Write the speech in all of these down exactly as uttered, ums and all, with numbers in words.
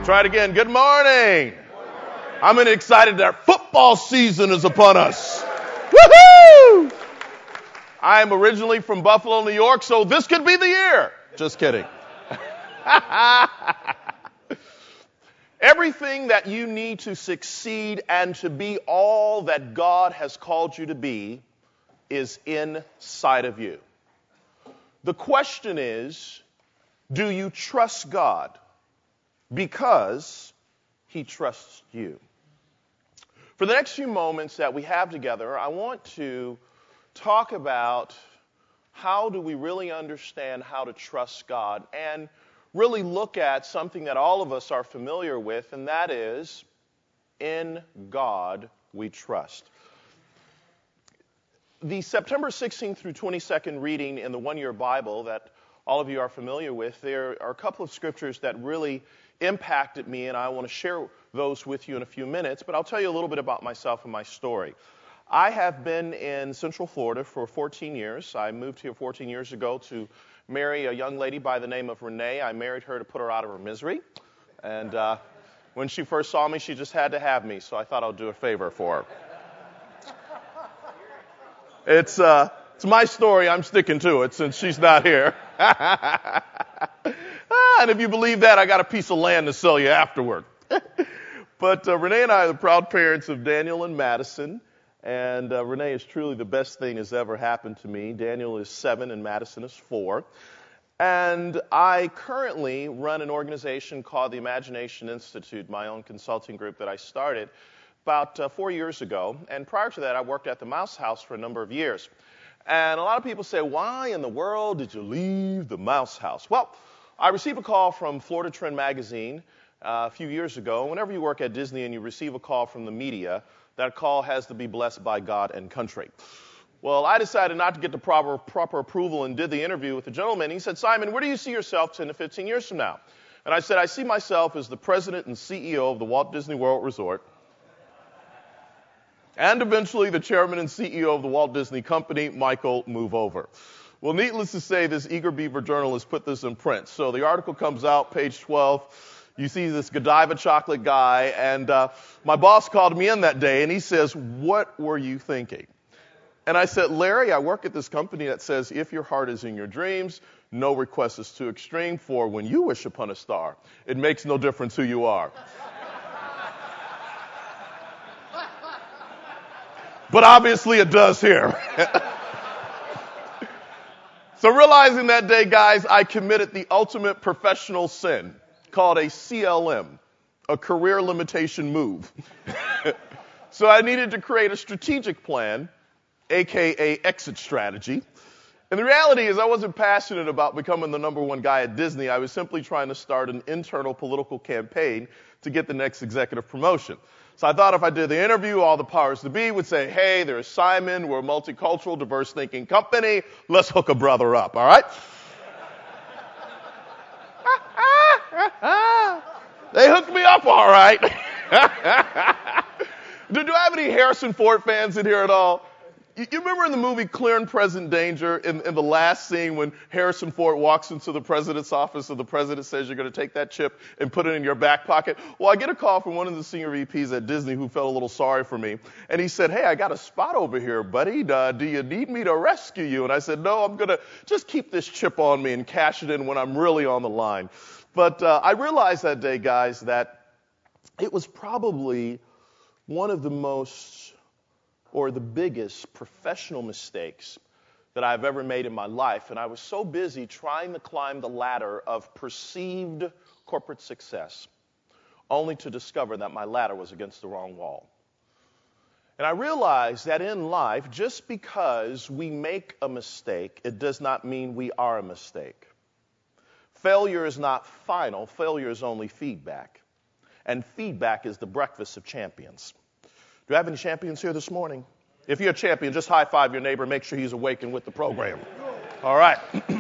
Try it again. Good morning. I'm excited that football season is upon us. Woohoo! I am originally from Buffalo, New York, so this could be the year. Just kidding. Everything that you need to succeed and to be all that God has called you to be is inside of you. The question is, do you trust God because He trusts you? For the next few moments that we have together, I want to talk about how do we really understand how to trust God and really look at something that all of us are familiar with, and that is, in God we trust. The September sixteenth through twenty-second reading in the one-year Bible that all of you are familiar with, there are a couple of scriptures that really impacted me, and I want to share those with you in a few minutes, but I'll tell you a little bit about myself and my story. I have been in Central Florida for fourteen years. I moved here fourteen years ago to marry a young lady by the name of Renee. I married her to put her out of her misery. And uh, when she first saw me, she just had to have me, so I thought I'd do a favor for her. It's, uh, it's my story. I'm sticking to it since she's not here. ah, and if you believe that, I got a piece of land to sell you afterward. But uh, Renee and I are the proud parents of Daniel and Madison. And uh, Renee is truly the best thing that's ever happened to me. Daniel is seven and Madison is four. And I currently run an organization called the Imagination Institute, my own consulting group that I started about uh, four years ago. And prior to that, I worked at the Mouse House for a number of years. And a lot of people say, why in the world did you leave the Mouse House? Well, I received a call from Florida Trend Magazine uh, a few years ago. Whenever you work at Disney and you receive a call from the media, that call has to be blessed by God and country. Well, I decided not to get the proper proper approval and did the interview with the gentleman. He said, Simon, where do you see yourself ten to fifteen years from now? And I said, I see myself as the president and C E O of the Walt Disney World Resort and eventually the chairman and C E O of the Walt Disney Company, Michael Move Over. Well, needless to say, this eager beaver journalist put this in print. So the article comes out, page twelve. You see this Godiva chocolate guy, and uh, my boss called me in that day, and he says, what were you thinking? And I said, Larry, I work at this company that says, if your heart is in your dreams, no request is too extreme, for when you wish upon a star, it makes no difference who you are. But obviously it does here. So realizing that day, guys, I committed the ultimate professional sin, called a C L M, a career limitation move. So I needed to create a strategic plan, a k a exit strategy. And the reality is I wasn't passionate about becoming the number one guy at Disney. I was simply trying to start an internal political campaign to get the next executive promotion. So I thought if I did the interview, all the powers to be would say, hey, there's Simon, we're a multicultural, diverse thinking company, let's hook a brother up, all right? They hooked me up all right. do, do I have any Harrison Ford fans in here at all? You, you remember in the movie Clear and Present Danger, in, in the last scene when Harrison Ford walks into the president's office and the president says you're going to take that chip and put it in your back pocket? Well, I get a call from one of the senior V Ps at Disney who felt a little sorry for me. And he said, hey, I got a spot over here, buddy. Uh, do you need me to rescue you? And I said, no, I'm going to just keep this chip on me and cash it in when I'm really on the line. But uh, I realized that day, guys, that it was probably one of the most or the biggest professional mistakes that I've ever made in my life. And I was so busy trying to climb the ladder of perceived corporate success, only to discover that my ladder was against the wrong wall. And I realized that in life, just because we make a mistake, it does not mean we are a mistake. Failure is not final. Failure is only feedback. And feedback is the breakfast of champions. Do I have any champions here this morning? If you're a champion, just high five your neighbor. Make sure he's awake and with the program. All right.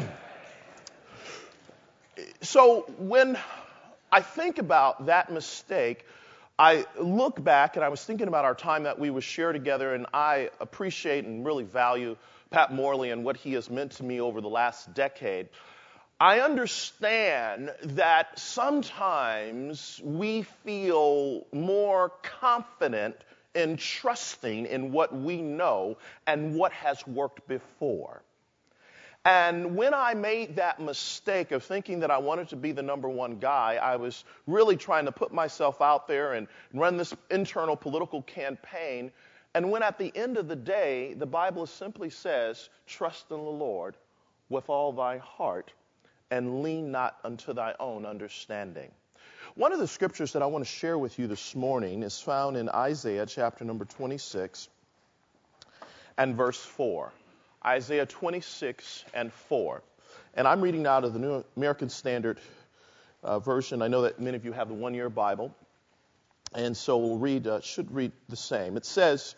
So when I think about that mistake, I look back and I was thinking about our time that we would share together, and I appreciate and really value Pat Morley and what he has meant to me over the last decade. I understand that sometimes we feel more confident in trusting in what we know and what has worked before. And when I made that mistake of thinking that I wanted to be the number one guy, I was really trying to put myself out there and run this internal political campaign. And when at the end of the day, the Bible simply says, trust in the Lord with all thy heart and lean not unto thy own understanding. One of the scriptures that I want to share with you this morning is found in Isaiah chapter number twenty-six and verse four. Isaiah twenty-six and four. And I'm reading out of the New American Standard uh, Version. I know that many of you have the one-year Bible, and so we'll read, uh, should read the same. It says,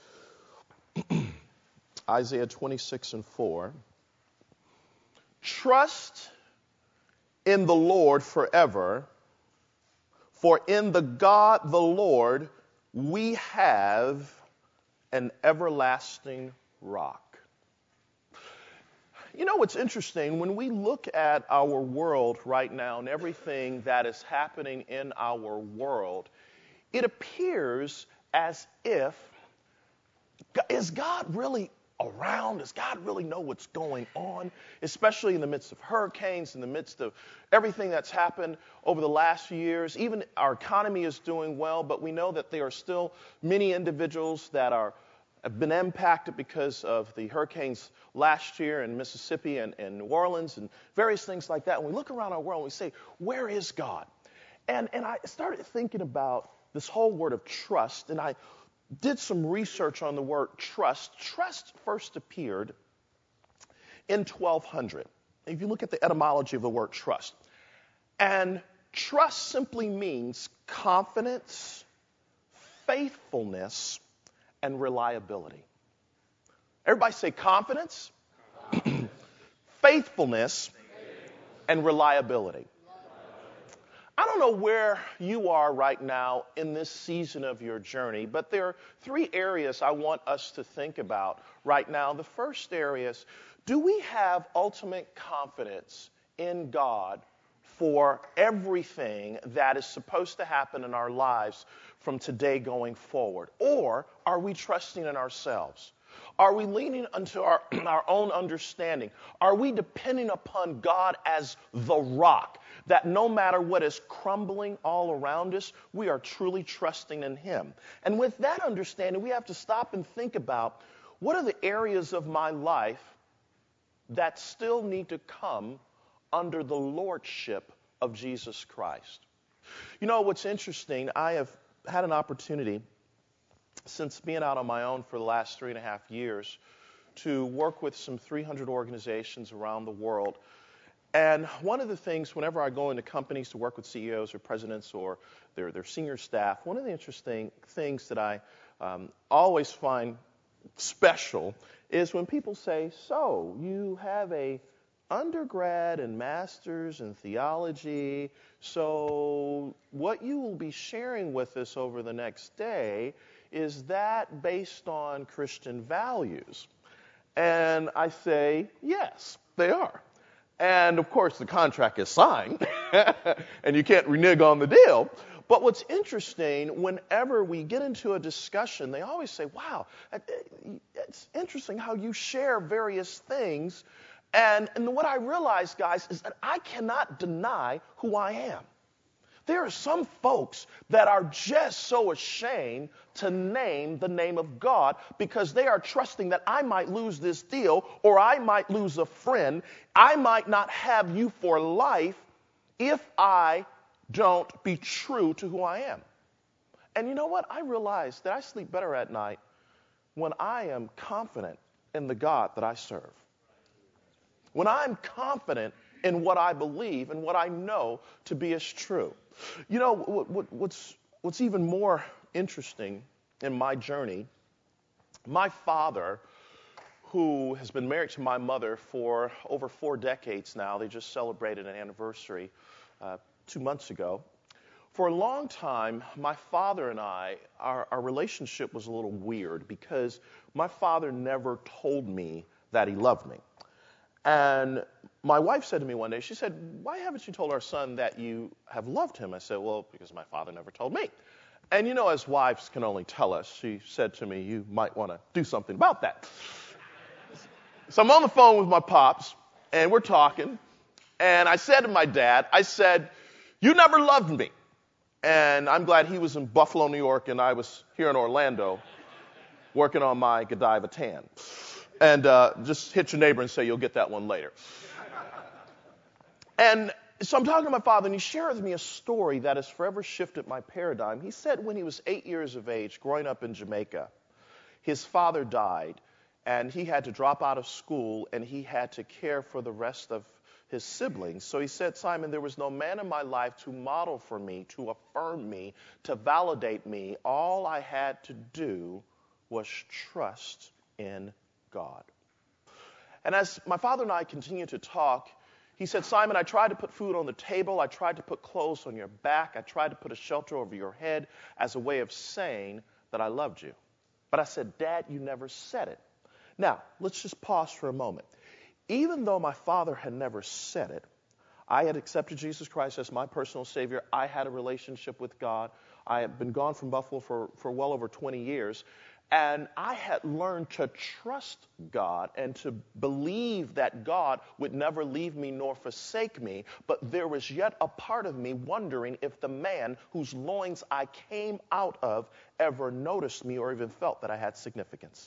Isaiah twenty-six and four, trust in the Lord forever, for in the God the Lord we have an everlasting rock. You know what's interesting? When we look at our world right now and everything that is happening in our world, it appears as if, is God really around? Does God really know what's going on? Especially in the midst of hurricanes, in the midst of everything that's happened over the last few years. Even our economy is doing well, but we know that there are still many individuals that are have been impacted because of the hurricanes last year in Mississippi and, and New Orleans and various things like that. And we look around our world and we say, where is God? And, and I started thinking about this whole word of trust, and I did some research on the word trust. Trust first appeared in twelve hundred. If you look at the etymology of the word trust. And trust simply means confidence, faithfulness, and reliability. Everybody say confidence, faithfulness, and reliability. I don't know where you are right now in this season of your journey, but there are three areas I want us to think about right now. The first area is, do we have ultimate confidence in God for everything that is supposed to happen in our lives from today going forward? Or are we trusting in ourselves? Are we leaning unto our, our own understanding? Are we depending upon God as the rock, that no matter what is crumbling all around us, we are truly trusting in Him? And with that understanding, we have to stop and think about, what are the areas of my life that still need to come under the lordship of Jesus Christ? You know what's interesting? I have had an opportunity, since being out on my own for the last three and a half years, to work with some three hundred organizations around the world. And one of the things, whenever I go into companies to work with C E Os or presidents or their, their senior staff, one of the interesting things that I um, always find special is when people say, so you have a undergrad and master's in theology, so what you will be sharing with us over the next day, is that based on Christian values? And I say, yes, they are. And of course, the contract is signed, and you can't renege on the deal. But what's interesting, whenever we get into a discussion, they always say, wow, it's interesting how you share various things. And, and what I realize, guys, is that I cannot deny who I am. There are some folks that are just so ashamed to name the name of God because they are trusting that I might lose this deal, or I might lose a friend. I might not have you for life if I don't be true to who I am. And you know what? I realize that I sleep better at night when I am confident in the God that I serve. When I'm confident in what I believe and what I know to be as true. You know, what, what, what's, what's even more interesting in my journey, my father, who has been married to my mother for over four decades now, they just celebrated an anniversary uh, two months ago. For a long time, my father and I, our, our relationship was a little weird because my father never told me that he loved me. And my wife said to me one day, she said, why haven't you told our son that you have loved him? I said, well, because my father never told me. And you know, as wives can only tell us, she said to me, you might want to do something about that. So I'm on the phone with my pops, and we're talking, and I said to my dad, I said, you never loved me. And I'm glad he was in Buffalo, New York, and I was here in Orlando working on my Godiva tan. And uh, just hit your neighbor and say, you'll get that one later. And so I'm talking to my father, and he shared with me a story that has forever shifted my paradigm. He said when he was eight years of age, growing up in Jamaica, his father died, and he had to drop out of school, and he had to care for the rest of his siblings. So he said, Simon, there was no man in my life to model for me, to affirm me, to validate me. All I had to do was trust in God. And as my father and I continued to talk, he said, Simon, I tried to put food on the table. I tried to put clothes on your back. I tried to put a shelter over your head as a way of saying that I loved you. But I said, Dad, you never said it. Now, let's just pause for a moment. Even though my father had never said it, I had accepted Jesus Christ as my personal Savior. I had a relationship with God. I had been gone from Buffalo for, for well over twenty years. And I had learned to trust God and to believe that God would never leave me nor forsake me. But there was yet a part of me wondering if the man whose loins I came out of ever noticed me or even felt that I had significance.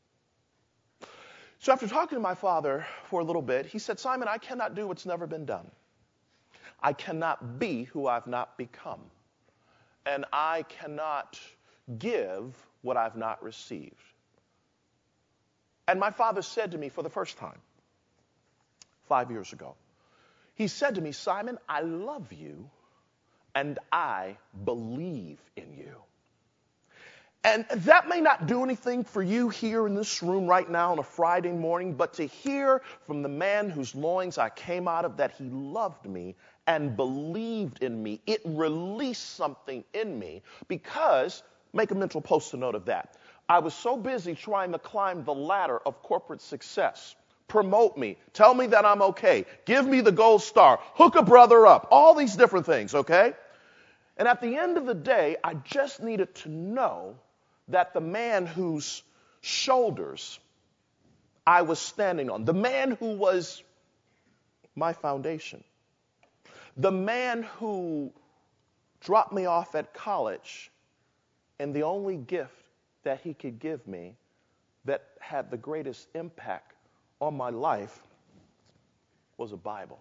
So after talking to my father for a little bit, he said, Simon, I cannot do what's never been done. I cannot be who I've not become. And I cannot give what I've not received. And my father said to me for the first time, five years ago, he said to me, Simon, I love you and I believe in you. And that may not do anything for you here in this room right now on a Friday morning, but to hear from the man whose loins I came out of that he loved me and believed in me, it released something in me because, make a mental post-it note of that, I was so busy trying to climb the ladder of corporate success. Promote me. Tell me that I'm okay. Give me the gold star. Hook a brother up. All these different things, okay? And at the end of the day, I just needed to know that the man whose shoulders I was standing on, the man who was my foundation, the man who dropped me off at college, and the only gift that he could give me that had the greatest impact on my life was a Bible.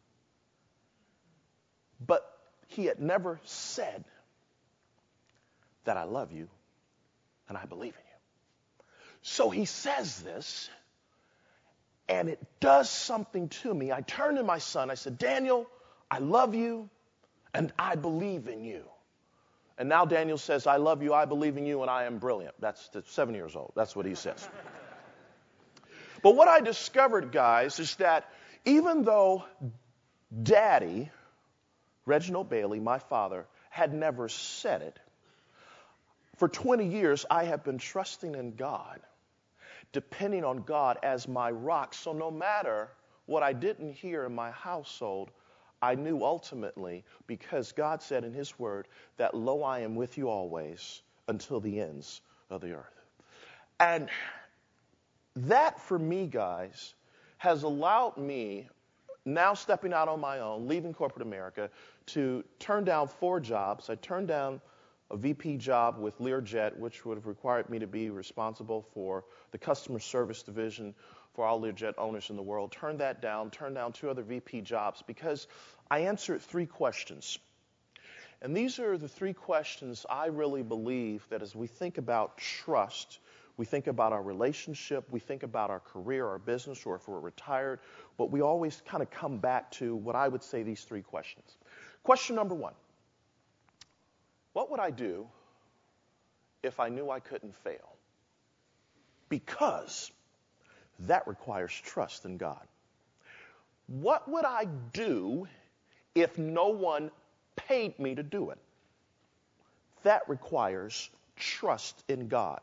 But he had never said that I love you and I believe in you. So he says this, and it does something to me. I turned to my son. I said, Daniel, I love you and I believe in you. And now Daniel says, I love you, I believe in you, and I am brilliant. That's, that's seven years old. That's what he says. But what I discovered, guys, is that even though Daddy, Reginald Bailey, my father, had never said it, for twenty years I have been trusting in God, depending on God as my rock. So no matter what I didn't hear in my household, I knew ultimately, because God said in his word that, lo, I am with you always until the ends of the earth. And that, for me, guys, has allowed me, now stepping out on my own, leaving corporate America, to turn down four jobs. I turned down a V P job with Learjet, which would have required me to be responsible for the customer service division for all Learjet owners in the world. Turned that down, turned down two other V P jobs because I answered three questions. And these are the three questions I really believe that as we think about trust, we think about our relationship, we think about our career, our business, or if we're retired, but we always kind of come back to what I would say these three questions. Question number one, what would I do if I knew I couldn't fail? Because that requires trust in God. What would I do if no one paid me to do it? That requires trust in God.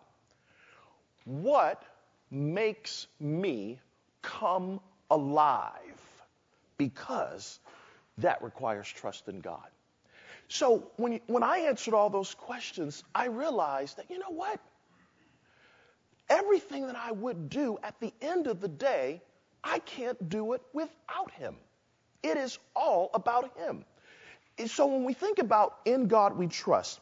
What makes me come alive? because that requires trust in God. So when, you, when I answered all those questions, I realized that, you know what? Everything that I would do at the end of the day, I can't do it without him. It is all about him. And so when we think about in God we trust,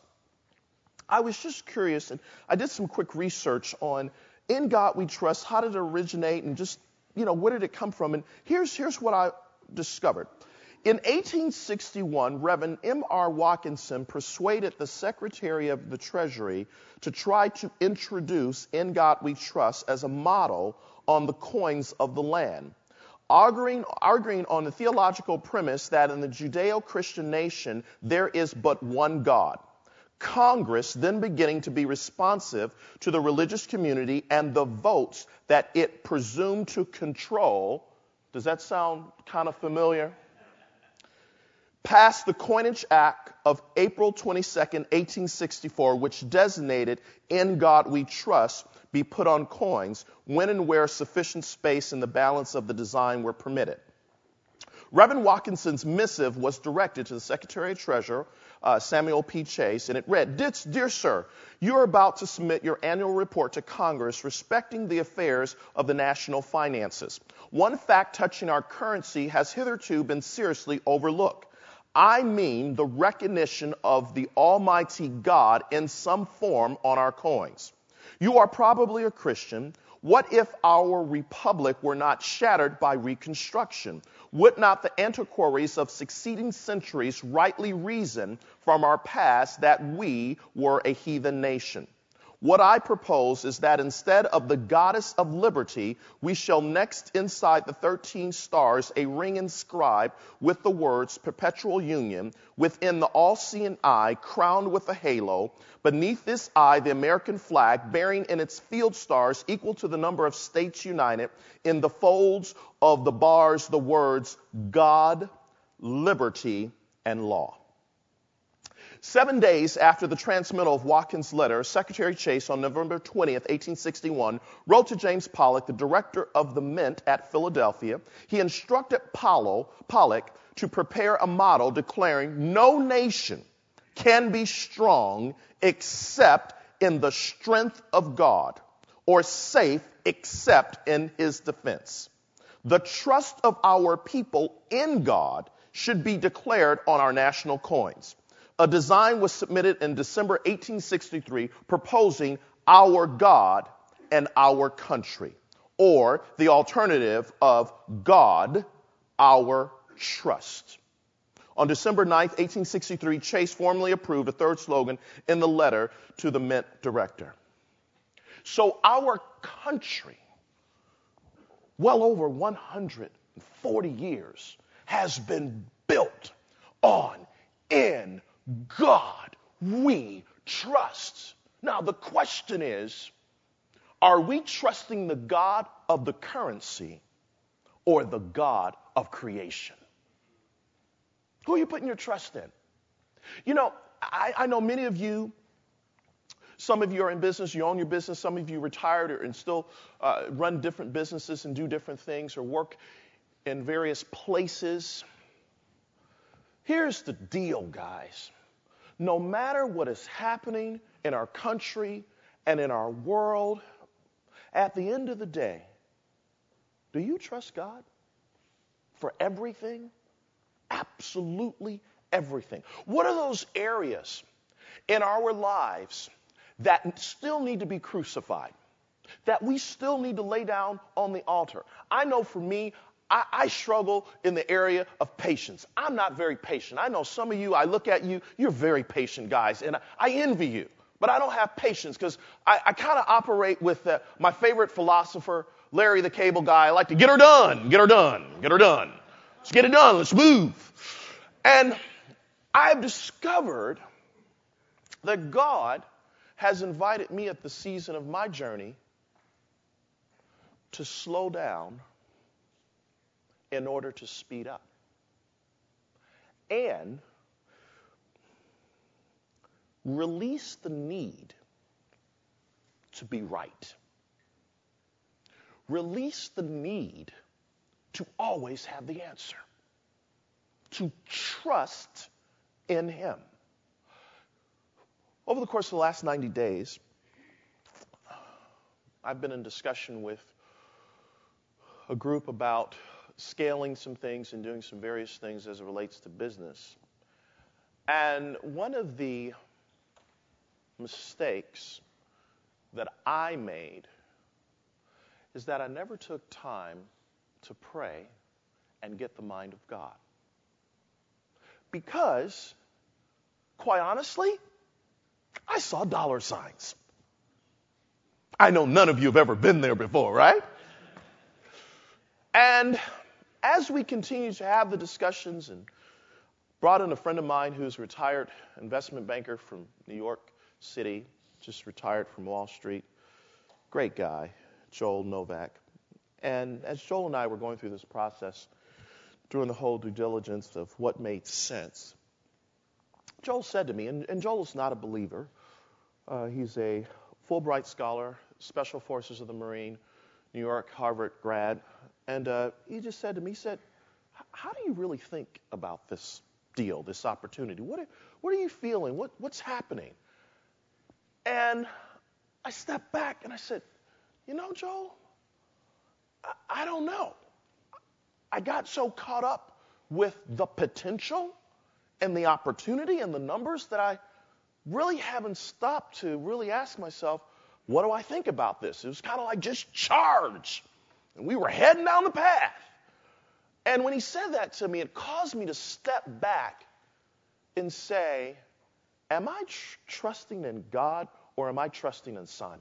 I was just curious, and I did some quick research on in God we trust, how did it originate, and just, you know, where did it come from? And here's, here's what I discovered. In eighteen sixty-one, Reverend M R Watkinson persuaded the Secretary of the Treasury to try to introduce In God We Trust as a model on the coins of the land, arguing, arguing on the theological premise that in the Judeo-Christian nation there is but one God. Congress then beginning to be responsive to the religious community and the votes that it presumed to control. Does that sound kind of familiar? Passed the Coinage Act of April twenty-second, eighteen sixty-four, which designated In God We Trust be put on coins when and where sufficient space and the balance of the design were permitted. Reverend Watkinson's missive was directed to the Secretary of Treasury, uh, Samuel P. Chase, and it read, Dear Sir, you are about to submit your annual report to Congress respecting the affairs of the national finances. One fact touching our currency has hitherto been seriously overlooked. I mean the recognition of the Almighty God in some form on our coins. You are probably a Christian. What if our republic were not shattered by Reconstruction? Would not the antiquaries of succeeding centuries rightly reason from our past that we were a heathen nation? What I propose is that instead of the goddess of liberty, we shall next inside the thirteen stars a ring inscribed with the words perpetual union, within the all-seeing eye crowned with a halo, beneath this eye the American flag bearing in its field stars equal to the number of states united, in the folds of the bars the words God, liberty, and law. Seven days after the transmittal of Watkins' letter, Secretary Chase, on November twentieth, eighteen sixty-one, wrote to James Pollock, the director of the Mint at Philadelphia. He instructed Pollock to prepare a model declaring no nation can be strong except in the strength of God, or safe except in his defense. The trust of our people in God should be declared on our national coins. A design was submitted in December eighteen sixty-three proposing our God and our country, or the alternative of God, our trust. On December ninth, eighteen sixty-three, Chase formally approved a third slogan in the letter to the Mint director. So our country, well over one hundred forty years, has been built on in God we trust. Now the question is, are we trusting the God of the currency or the God of creation? Who are you putting your trust in? You know, I, I know many of you, some of you are in business, you own your business, some of you retired or, and still uh, run different businesses and do different things or work in various places. Here's the deal, guys. No matter what is happening in our country and in our world, at the end of the day, do you trust God for everything? Absolutely everything. What are those areas in our lives that still need to be crucified, that we still need to lay down on the altar? I know for me, I, I struggle in the area of patience. I'm not very patient. I know some of you, I look at you, you're very patient guys, and I, I envy you. But I don't have patience because I, I kind of operate with uh, my favorite philosopher, Larry the Cable Guy. I like to get her done, get her done, get her done. Let's get it done, let's move. And I've discovered that God has invited me at the season of my journey to slow down in order to speed up. And release the need to be right. Release the need to always have the answer. to trust in him. Over the course of the last ninety days, I've been in discussion with a group about scaling some things and doing some various things as it relates to business. And one of the mistakes that I made is that I never took time to pray and get the mind of God. Because, quite honestly, I saw dollar signs. I know none of you have ever been there before, right? And as we continue to have the discussions and brought in a friend of mine who's a retired investment banker from New York City, just retired from Wall Street, great guy, Joel Novak. And as Joel and I were going through this process, doing the whole due diligence of what made sense, Joel said to me, and, and Joel's not a believer, uh, he's a Fulbright scholar, Special Forces of the Marine, New York, Harvard grad, and uh, he just said to me, he said, how do you really think about this deal, this opportunity? What are, what are you feeling? What, what's happening? And I stepped back and I said, you know, Joel, I, I don't know. I got so caught up with the potential and the opportunity and the numbers that I really haven't stopped to really ask myself, what do I think about this? It was kind of like just charge. And we were heading down the path. And when he said that to me, it caused me to step back and say, am I tr- trusting in God or am I trusting in Simon?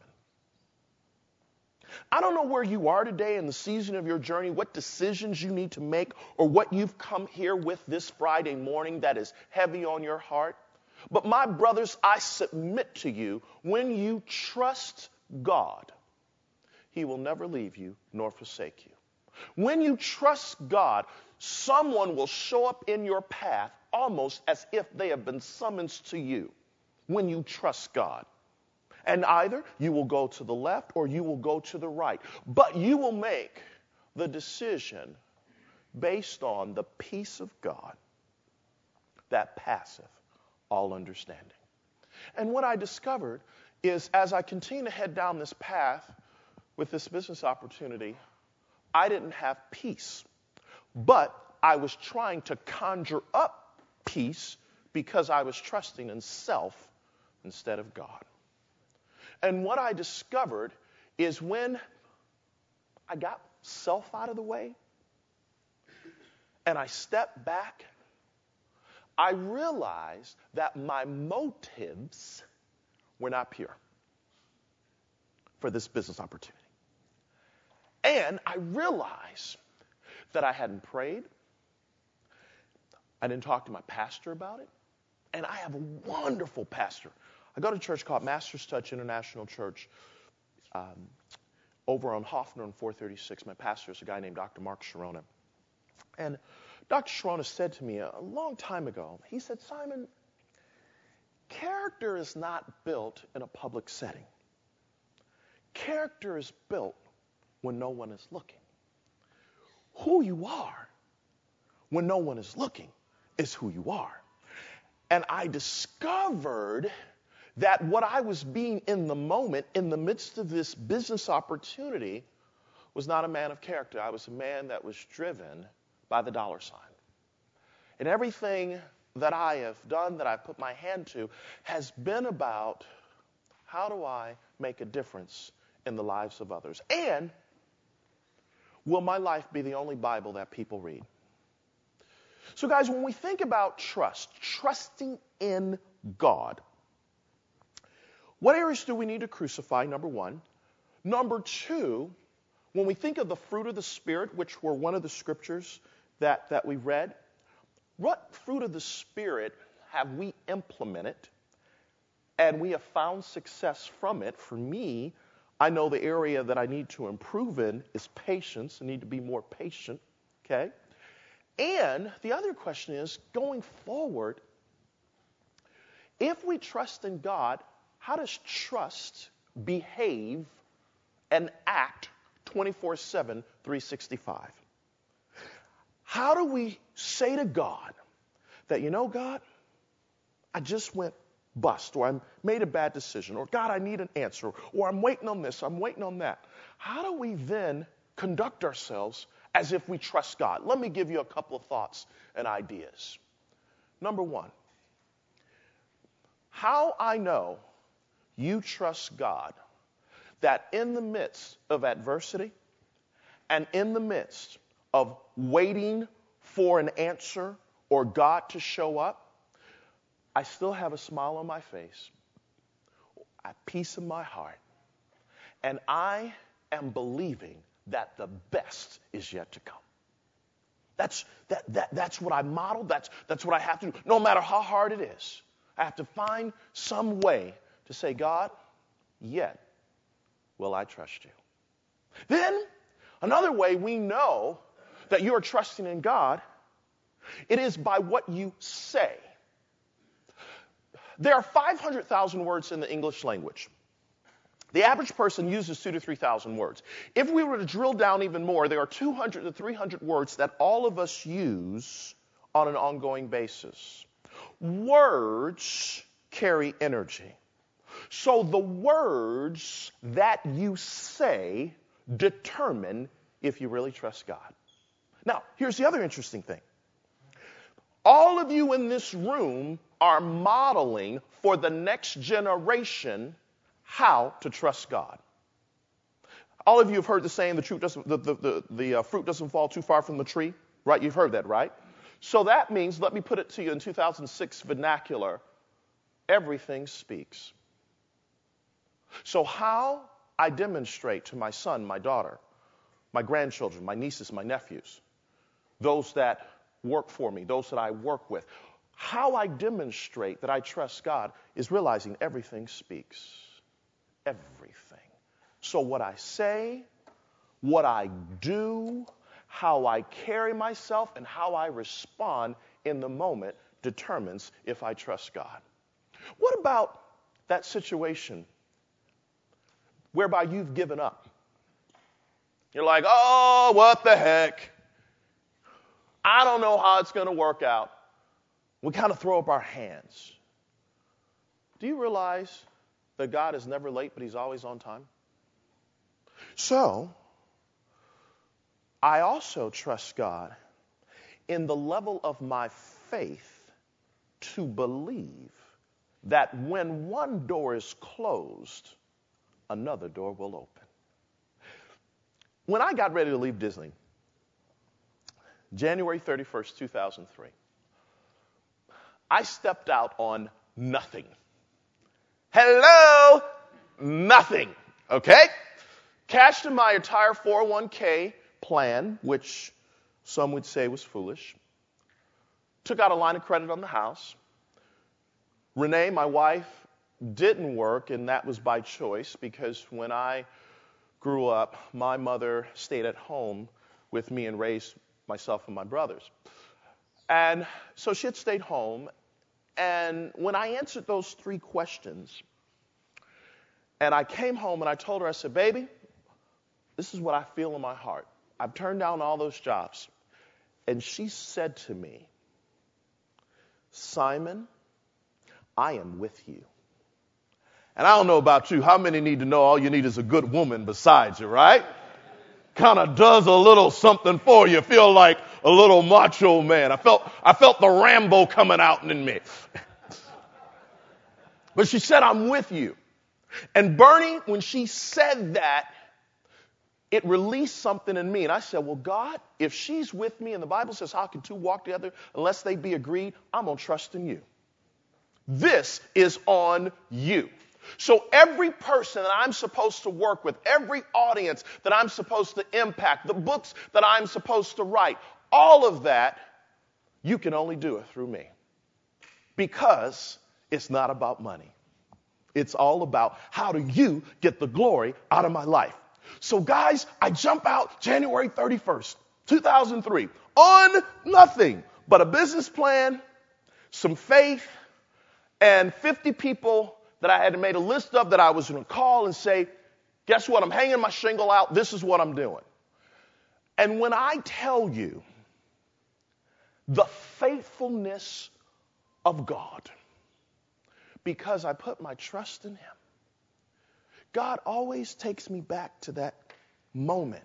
I don't know where you are today in the season of your journey, what decisions you need to make, or what you've come here with this Friday morning that is heavy on your heart. But my brothers, I submit to you, when you trust God, he will never leave you nor forsake you. When you trust God, someone will show up in your path almost as if they have been summoned to you when you trust God. And either you will go to the left or you will go to the right. But you will make the decision based on the peace of God that passeth all understanding. And what I discovered is as I continue to head down this path with this business opportunity, I didn't have peace. But I was trying to conjure up peace because I was trusting in self instead of God. And what I discovered is when I got self out of the way and I stepped back, I realized that my motives were not pure for this business opportunity. And I realized that I hadn't prayed. I didn't talk to my pastor about it. And I have a wonderful pastor. I go to a church called Master's Touch International Church um, over on Hoffner and four thirty-six. My pastor is a guy named Doctor Mark Sharona. And Doctor Sharona said to me a, a long time ago, he said, Simon, character is not built in a public setting. Character is built when no one is looking. Who you are when no one is looking is who you are. And I discovered that what I was being in the moment, in the midst of this business opportunity, was not a man of character. I was a man that was driven by the dollar sign. And everything that I have done, that I put my hand to, has been about how do I make a difference in the lives of others? And will my life be the only Bible that people read? So guys, when we think about trust, trusting in God, what areas do we need to crucify, number one? Number two, when we think of the fruit of the Spirit, which were one of the scriptures that, that we read, what fruit of the Spirit have we implemented and we have found success from it? For me, I know the area that I need to improve in is patience. I need to be more patient, okay? And the other question is, going forward, if we trust in God, how does trust behave and act twenty-four seven, three sixty-five? How do we say to God, that, you know, God, I just went bust, or I made a bad decision, or God, I need an answer, or I'm waiting on this, I'm waiting on that. How do we then conduct ourselves as if we trust God? Let me give you a couple of thoughts and ideas. Number one, how I know you trust God, that in the midst of adversity and in the midst of waiting for an answer or God to show up, I still have a smile on my face, a peace in my heart, and I am believing that the best is yet to come. That's, that, that, that's what I model. That's, that's what I have to do. No matter how hard it is, I have to find some way to say, God, yet will I trust you. Then, another way we know that you are trusting in God, it is by what you say. There are five hundred thousand words in the English language. The average person uses two to three thousand words. If we were to drill down even more, there are two hundred to three hundred words that all of us use on an ongoing basis. Words carry energy. So the words that you say determine if you really trust God. Now, here's the other interesting thing. All of you in this room are modeling for the next generation how to trust God. All of you have heard the saying, the, truth doesn't, the, the, the, the uh, fruit doesn't fall too far from the tree, right? You've heard that, right? So that means, let me put it to you in two thousand six vernacular, everything speaks. So how I demonstrate to my son, my daughter, my grandchildren, my nieces, my nephews, those that work for me, those that I work with, how I demonstrate that I trust God is realizing everything speaks. Everything. So what I say, what I do, how I carry myself, and how I respond in the moment determines if I trust God. What about that situation whereby you've given up? You're like, oh, what the heck? I don't know how it's going to work out. We kind of throw up our hands. Do you realize that God is never late, but he's always on time? So, I also trust God in the level of my faith to believe that when one door is closed, another door will open. When I got ready to leave Disney, January thirty-first, two thousand three, I stepped out on nothing. Hello? Nothing. Okay? Cashed in my entire four oh one k plan, which some would say was foolish. Took out a line of credit on the house. Renee, my wife, didn't work, and that was by choice because when I grew up, my mother stayed at home with me and raised myself and my brothers. And so she had stayed home, and when I answered those three questions, and I came home and I told her, I said, baby, this is what I feel in my heart. I've turned down all those jobs. And she said to me, Simon, I am with you. And I don't know about you, how many need to know all you need is a good woman besides you, right? Kind of does a little something for you. Feel like a little macho man. I felt I felt the Rambo coming out in me. But she said, I'm with you. And Bernie, when she said that, it released something in me. And I said, well, God, if she's with me, and the Bible says, how can two walk together unless they be agreed? I'm going to trust in you. This is on you. So every person that I'm supposed to work with, every audience that I'm supposed to impact, the books that I'm supposed to write, all of that, you can only do it through me. Because it's not about money. It's all about how do you get the glory out of my life. So guys, I jump out January thirty-first, two thousand three, on nothing but a business plan, some faith, and fifty people that I had made a list of that I was going to call and say, guess what? I'm hanging my shingle out. This is what I'm doing. And when I tell you the faithfulness of God because I put my trust in him. God always takes me back to that moment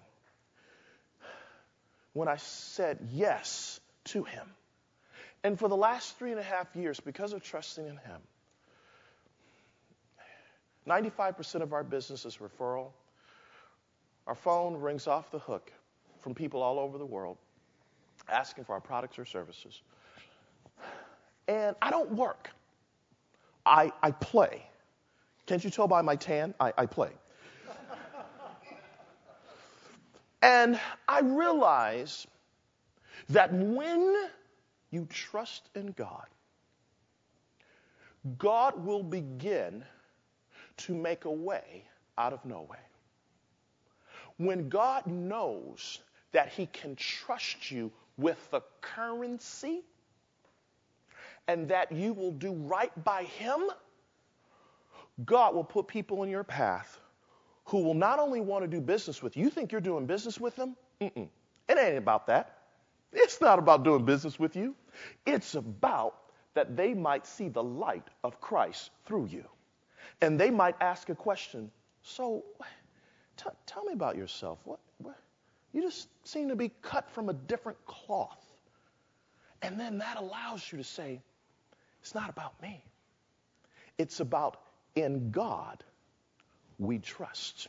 when I said yes to him. And for the last three and a half years, because of trusting in him, ninety-five percent of our business is referral. Our phone rings off the hook from people all over the world asking for our products or services. And I don't work. I, I play. Can't you tell by my tan? I, I play. And I realize that when you trust in God, God will begin to make a way out of no way. When God knows that he can trust you with the currency and that you will do right by him, God will put people in your path who will not only want to do business with you. You think you're doing business with them? Mm-mm. It ain't about that. It's not about doing business with you. It's about that they might see the light of Christ through you. And they might ask a question. So, t- tell me about yourself. What, what? You just seem to be cut from a different cloth. And then that allows you to say, it's not about me. It's about in God we trust.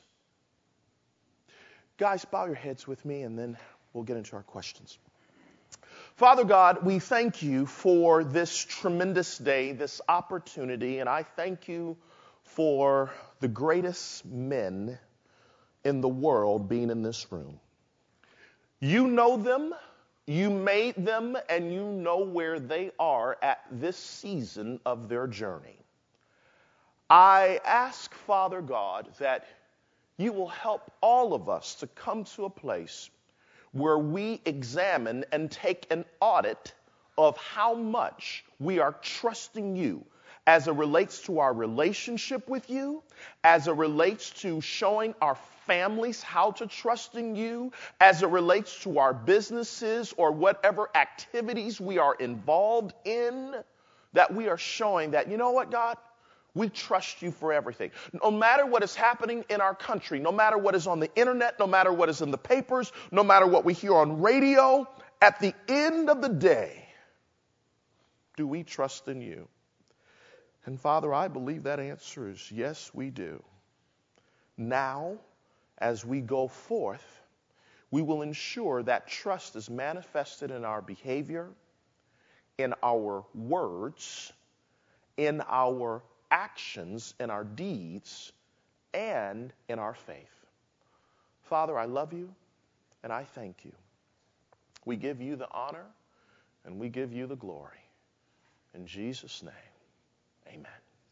Guys, bow your heads with me and then we'll get into our questions. Father God, we thank you for this tremendous day, this opportunity, and I thank you for the greatest men in the world being in this room. You know them, you made them, and you know where they are at this season of their journey. I ask, Father God, that you will help all of us to come to a place where we examine and take an audit of how much we are trusting you as it relates to our relationship with you, as it relates to showing our families how to trust in you, as it relates to our businesses or whatever activities we are involved in, that we are showing that, you know what, God? We trust you for everything. No matter what is happening in our country, no matter what is on the internet, no matter what is in the papers, no matter what we hear on radio, at the end of the day, do we trust in you? And Father, I believe that answer is yes, we do. Now, as we go forth, we will ensure that trust is manifested in our behavior, in our words, in our actions, in our deeds, and in our faith. Father, I love you and I thank you. We give you the honor and we give you the glory. In Jesus' name, amen.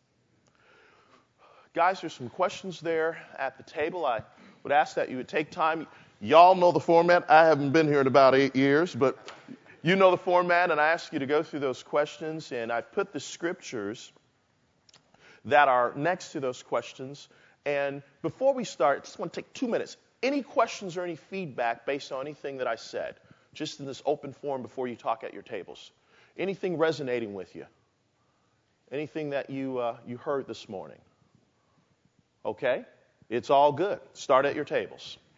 Guys, there's some questions there at the table. I would ask that you would take time. Y'all know the format. I haven't been here in about eight years, but you know the format, and I ask you to go through those questions, and I've put the scriptures that are next to those questions. And before we start, I just want to take two minutes. Any questions or any feedback based on anything that I said, just in this open forum before you talk at your tables? Anything resonating with you? Anything that you uh, you heard this morning? Okay? It's all good. Start at your tables.